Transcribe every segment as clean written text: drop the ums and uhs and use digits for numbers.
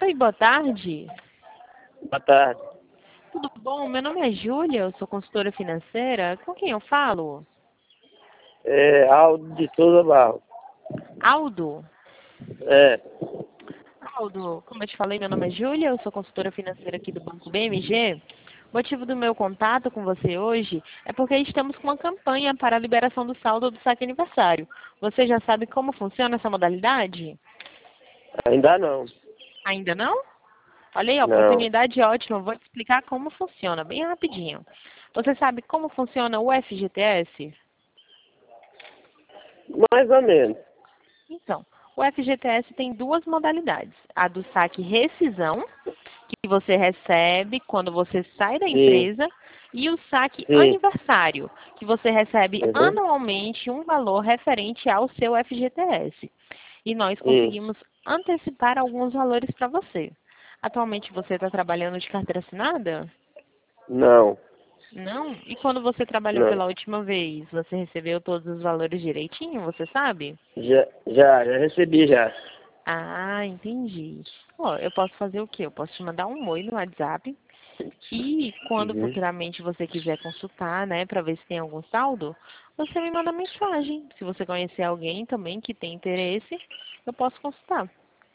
Oi, boa tarde. Boa tarde. Tudo bom? Meu nome é Júlia, eu sou consultora financeira. Com quem eu falo? É Aldo de Souza Barros. Aldo? É. Aldo, como eu te falei, meu nome é Júlia, eu sou consultora financeira aqui do Banco BMG. O motivo do meu contato com você hoje é porque estamos com uma campanha para a liberação do saldo do saque aniversário. Você já sabe como funciona essa modalidade? Ainda não. Ainda não? Olha aí, a Não. oportunidade ótima. Vou te explicar como funciona, bem rapidinho. Você sabe como funciona o FGTS? Mais ou menos. Então, o FGTS tem duas modalidades. A do saque rescisão, que você recebe quando você sai da Sim. empresa, e o saque Sim. aniversário, que você recebe Uhum. anualmente um valor referente ao seu FGTS. E nós Sim. conseguimos antecipar alguns valores para você. Atualmente você está trabalhando de carteira assinada? Não. Não? E quando você trabalhou Não. pela última vez, você recebeu todos os valores direitinho, você sabe? Já recebi já. Ah, entendi. Ó, eu posso fazer o quê? Eu posso te mandar um oi no WhatsApp e quando Uhum. futuramente você quiser consultar, né, para ver se tem algum saldo, você me manda mensagem. Se você conhecer alguém também que tem interesse, eu posso consultar.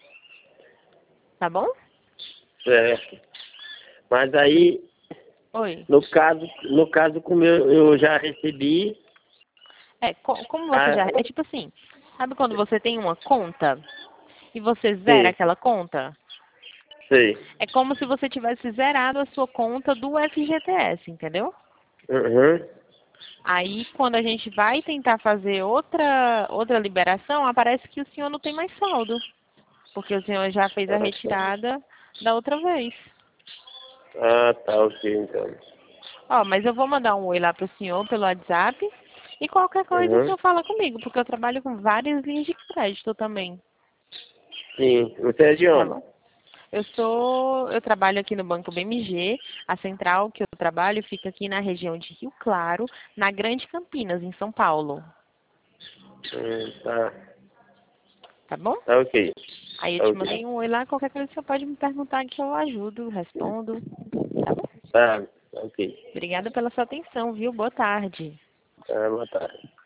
Tá bom? Certo. Mas aí, Oi. no caso como eu já recebi. Como você Ah, já. É tipo assim, sabe quando você tem uma conta e você zera sim. aquela conta? Sei. É como se você tivesse zerado a sua conta do FGTS, entendeu? Uhum. Aí, quando a gente vai tentar fazer outra liberação, aparece que o senhor não tem mais saldo, porque o senhor já fez a Ah, tá. retirada da outra vez. Ah, tá, ok, então. Ó, mas eu vou mandar um oi lá pro senhor pelo WhatsApp e qualquer coisa o Uhum. senhor fala comigo, porque eu trabalho com várias linhas de crédito também, Sim. Você é de tá onde? bom? Eu trabalho aqui no Banco BMG, a central que eu trabalho fica aqui na região de Rio Claro, na Grande Campinas, em São Paulo, Tá. tá bom? Tá ok. Aí eu Tá te ok. mandei um oi lá, qualquer coisa você pode me perguntar que eu ajudo, respondo, tá bom? Tá ok. Obrigada pela sua atenção, viu? Boa tarde. Tá, boa tarde.